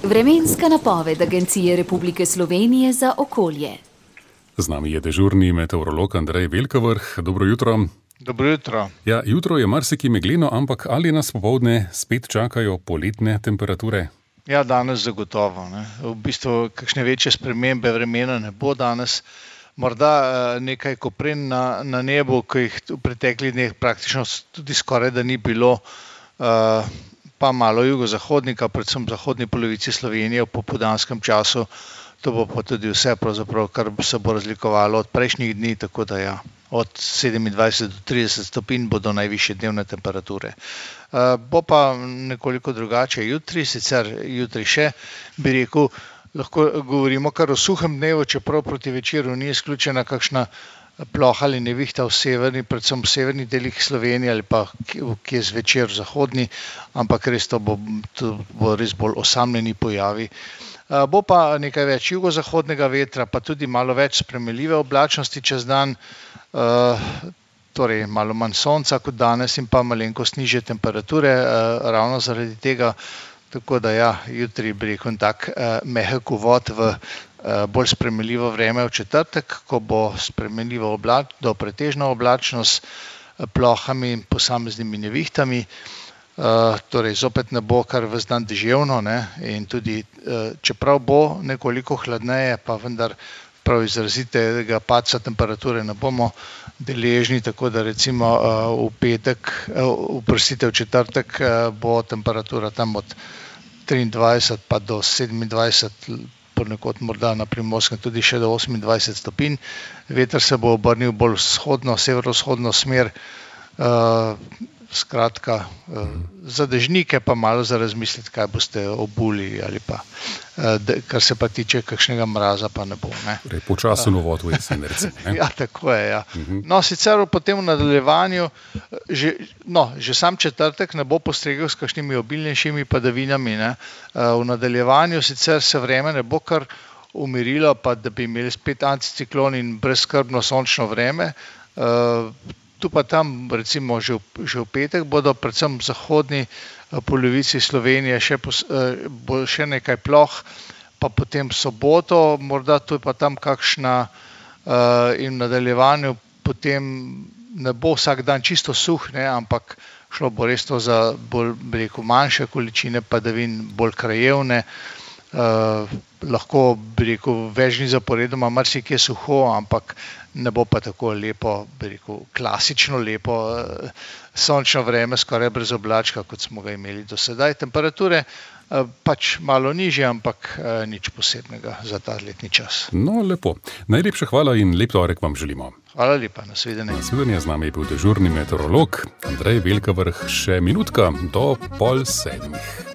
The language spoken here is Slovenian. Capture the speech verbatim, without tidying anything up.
Vremenska napoved Agencije Republike Slovenije za okolje. Z nami je dežurni meteorolog Andrej Velkavrh. Dobro jutro. Dobro jutro. Ja, jutro je marsikje megleno, ampak ali nas popoldne spet čakajo poletne temperature? Ja, danes zagotovo. Ne. V bistvu kakšne večje spremembe vremena ne bo danes. Morda nekaj kopren na, na nebu, ki jih v preteklih dneh praktično tudi skoraj da ni bilo, pa malo jugozahodnika, predvsem v zahodni polovici Slovenije v popoldanskem času. To bo pa tudi vse, pravzaprav, kar se bo razlikovalo od prejšnjih dni, tako da ja, od sedemindvajset do trideset stopinj bodo najvišje dnevne temperature. Bo pa nekoliko drugače jutri, sicer jutri še, bi rekel, lahko govorimo kar o suhem dnevu, čeprav proti večeru ni izključena kakšna ploha ali nevihta v severni, predvsem v severnih delih Slovenije ali pa kje zvečer v zahodni, ampak res to bo, to bo res bolj osamljeni pojavi. Bo pa nekaj več jugozahodnega vetra, pa tudi malo več spremenljive oblačnosti čez dan, torej malo manj sonca kot danes in pa malenkost nižje temperature, ravno zaradi tega. Tako da ja, jutri bi rekel tak mehek uvod v bolj spremenljivo vreme v četrtek, ko bo spremenljivo oblač, do pretežno oblačnost s plohami in posameznimi nevihtami. Torej zopet ne bo kar ves dan deževno, ne, in tudi čeprav bo nekoliko hladneje, pa vendar prav izrazitega padca temperature ne bomo deležni, tako da recimo v petek, oprostite, v četrtek bo temperatura tam od triindvajset pa do sedemindvajset, ponekod morda na Primorskem tudi še do osemindvajset stopinj. Veter se bo obrnil bolj vzhodno, severovzhodno smer, skratka, za dežnike pa malo za razmisliti, kaj boste obuli ali pa, kar se pa tiče kakšnega mraza, pa ne bo. Ne. Počasen uvod v jesen, recimo. Ne? Ja, tako je, ja. No, sicer potem v nadaljevanju, že, no, že sam četrtek ne bo postregel s kakšnimi obilnejšimi padavinami, ne. V nadaljevanju sicer se vreme ne bo kar umirilo, pa da bi imeli spet anticiklon in brezskrbno sončno vreme. Tu pa tam, recimo že v, že v petek, bodo predvsem v zahodni polovici Slovenije še, bo še nekaj ploh, pa potem v soboto, morda tu pa tam kakšna in v nadaljevanju potem ne bo vsak dan čisto suh, ne, ampak šlo bo res to za bolj, bi rekel, manjše količine padavin, bolj krajevne. Lahko, bi rekel, več dni zaporedoma marsikje suho, ampak ne bo pa tako lepo, bi rekel, klasično lepo sončno vreme, skoraj brez oblačka, kot smo ga imeli do sedaj. Temperature pač malo nižje, ampak nič posebnega za ta letni čas. No, lepo. Najlepša hvala in lep torek vam želimo. Hvala lepa, nasvidenje. Nasvidenje, z nami je bil dežurni meteorolog Andrej Velkavrh. Še minutka do pol sedmih.